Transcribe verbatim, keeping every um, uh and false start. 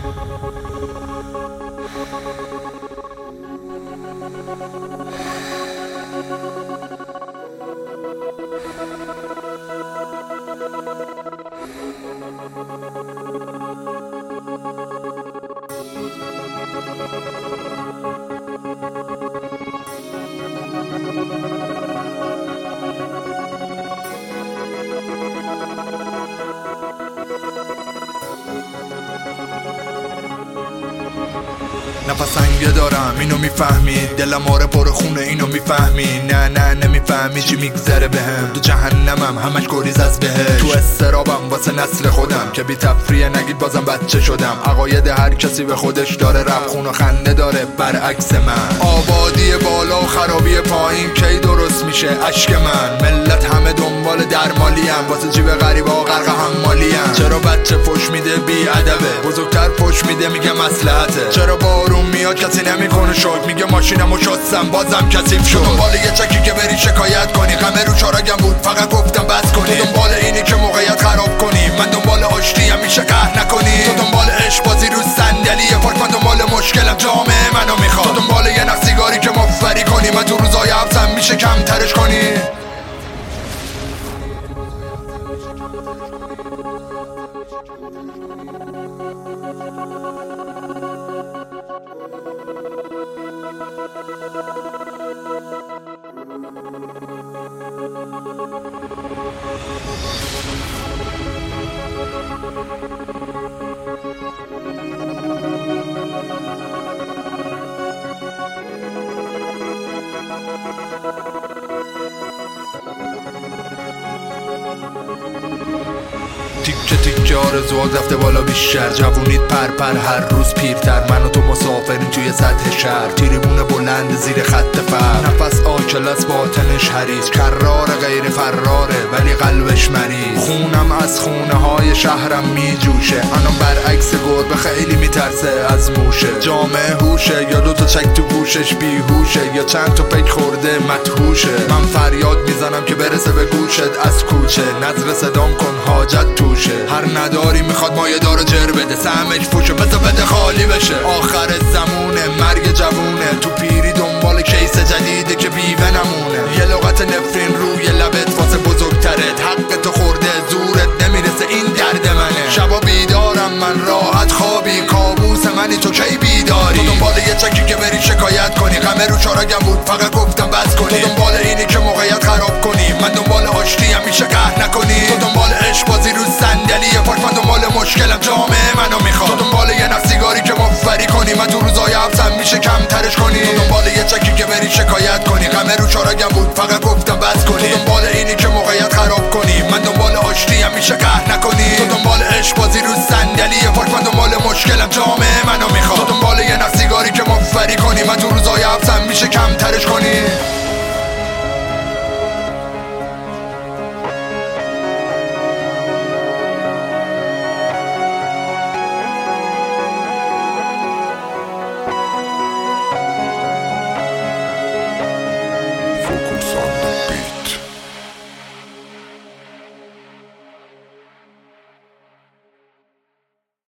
نفسنگه دارم اینو میفهمی، دلم آره پر خونه اینو میفهمی. نه نه نمیفهمی چی میگذره بهم، تو جهنمم همش گریز از بهش. تو استرابم واسه نسل خودم که بی تفریه نگید بازم بچه شدم. عقاید هر کسی به خودش داره، رپ خون و خنده داره برعکس من. آبادی بالا و خرابی پایین کی درست میشه اشک من. ملت همه دنبال درمالیم، واسه جیب غریبا غرق حمالیم. چرا بچه فش میده بی ادبه، بزرگتر فش میده میگه مصلحته. چرا بارون میاد کسی نمیکنه شک، میگه ماشینمو شستم بازم کثیف شد. دنبال یه چکی که بری شکایت کنی، غمه رو چارگم بود فقط گفتم بس کنی. تو دنبال اینی که موقعیت خراب کنی، من دنبال آشتی همیشه قهر نکنی. تو دنبال عشق بازی رو صندلی پارک، من دنبال مشکلم جامعه منو میخواد. تو دنبال یه نخ سیگاری که مفری کنی، من تو روزای حبسم میشه کم ترش کنی. تیکه تیکه آرزوات رفته بالا بیشتر، جوونیت پر پر هر روز پیرتر. من و تو مسافرین توی سطح شهر، تریبون بلند زیر خط فقر. نفس آکل از باطنش حریص، کرار غیر فراره ولی قلبش مریض. خونم از خونه های شهرم میجوشه، الان برعکس گربه خیلی میترسه از موشه. جامعه هوشه یا دوتا چک تو گوشش بیهوشه، یا چند تا پک خورده مدهوشه. من فریاد میزنم که برسه به گوشت از کوچه، نظر صدام کن حاجت توشه. هر نداری میخواد مایه دارو جر بده، سهمش فوشه بذار بده خالی بشه. آخر زمونه مرگ جوونه، تو پیری دنبال کیس جدیده که بیوه نمونه. یه لغت نفرین روی لبت واسه بزرگترت، حق تو خورده زورت نمیرسه این درد منه. شبا بیدارم من راحت خوابی، کابوس منی تو کی بیداری. تو دنبال یه چکی که بری شکایت کنی، غمه رو چارگم بود فقط گفتم بس کنی. تو دنبال اینی که موقعیت خراب کنی، من دنبال آشتی همیشه قهر نکنی. تو دنبال عشق بازی رو صندلی پارک، من دنبال مشکلم جامعه منو میخواد. تو دنبال یه نخ سیگاری که مفری کنی، من تو روزای حبسم میشه کم ترش کنی. تو دنبال یه چکی که بری شکایت کنی، غمه رو چارگم بود فقط گفتم بس کنی. تو دنبال اینی که موقعیت خراب کنی، من دنبال آشتی همیشه قهر نکنی. تو دنبال عشق بازی رو صندلی پارک، من دنبال مشکلم جامعه منو میخواد. تو دنبال یه نخ سیگاری که مفری کنی، من تو روزای حبسم میشه کم ترش کنی.